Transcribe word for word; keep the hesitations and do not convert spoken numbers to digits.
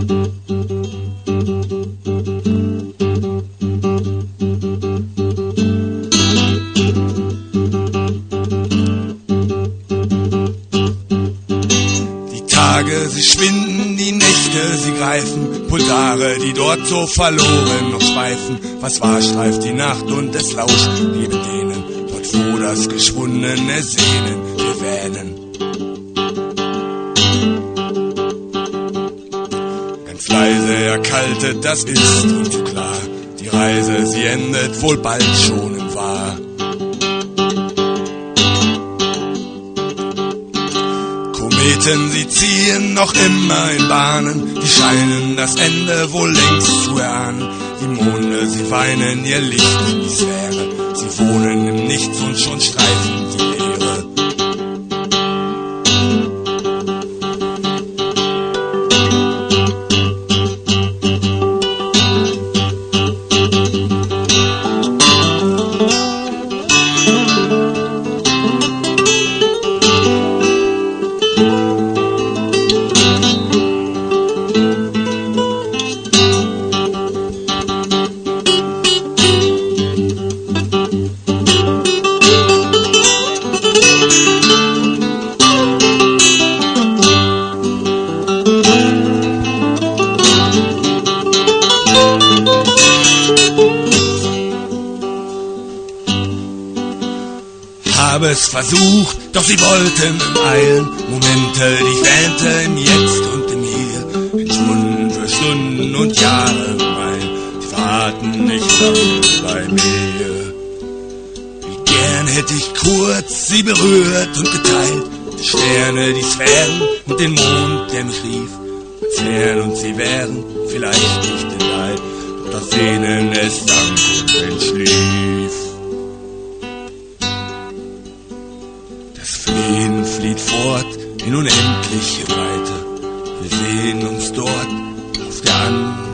Sie schwinden, die Nächte, sie greifen, Pulsare, die dort so verloren noch schweifen. Was war, streift die Nacht und es lauscht neben denen, dort wo das geschwundene Sehnen wir wähnen. Ganz leise erkaltet, das ist uns so klar, die Reise, sie endet wohl bald schon im Wahr. Kometen, sie ziehen noch immer in Bahnen, die scheinen das Ende wohl längst zu erahnen. Die Monde, sie weinen ihr Licht in die Sphäre, sie wohnen im Nichts und schon streifen die Leere. Habe es versucht, doch sie wollten im Eilen Momente, die ich wähnte im Jetzt und im Hier, entschwunden für Stunden und Jahre mein, sie warten nicht lange bei mir. Wie gern hätte ich kurz sie berührt und geteilt, die Sterne, die Sphären und den Mond, der mich rief, als wären und sie wären vielleicht nicht in Leid, doch das Sehnen es sank und entschlief. Flehen flieht fort in unendliche Weite. Wir sehen uns dort auf der anderen